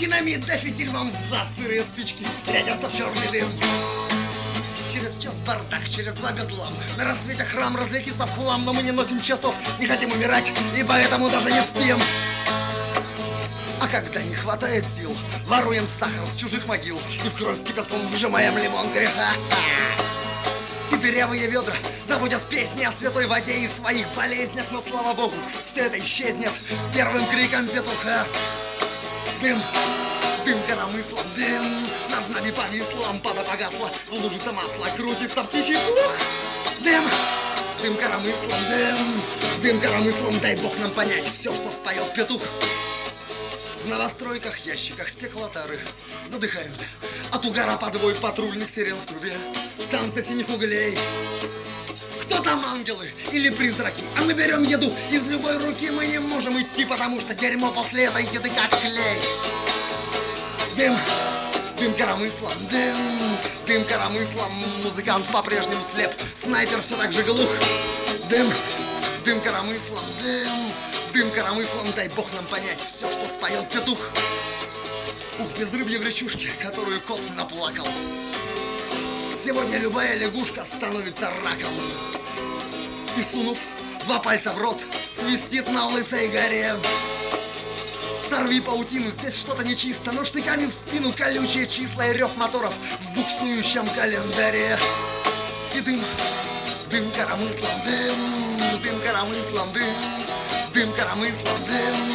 Динамит да фитиль вам взад, сырые спички рядятся в черный дым. Через час бардак, через 2 бедлам. На рассвете храм разлетится в хлам. Но мы не носим часов, не хотим умирать, и поэтому даже не спим. А когда не хватает сил, воруем сахар с чужих могил и в кровь с кипятком выжимаем лимон греха. И дырявые ведра забудят песни о святой воде и своих болезнях. Но, слава богу, все это исчезнет с первым криком петуха. Дым, дым коромыслом, дым над нами повис, лампада погасла, лужица масла крутится птичий пух. Дым, дым коромыслом, дым коромыслом, дай бог нам понять все, что споет петух. В новостройках, ящиках стеклотары задыхаемся от угара подвой патрульных сирен в трубе, в танце синих углей. Кто там, ангелы или призраки? А мы берем еду из любой руки. Мы не можем идти, потому что дерьмо после этой еды как клей. Дым, дым коромыслом, дым коромыслом. Музыкант по-прежнему слеп, снайпер все так же глух. Дым, дым коромыслом, дым коромыслом, дай бог нам понять все, что споет петух. Ух, безрыбье в речушке, которую кот наплакал. Сегодня любая лягушка становится раком. И сунув 2 пальца в рот, свистит на лысой горе. Сорви паутину, здесь что-то нечисто, но штыками в спину колючие числа и рев моторов в буксующем календаре. И дым, дым коромыслом, дым коромыслом, дым коромыслом, дым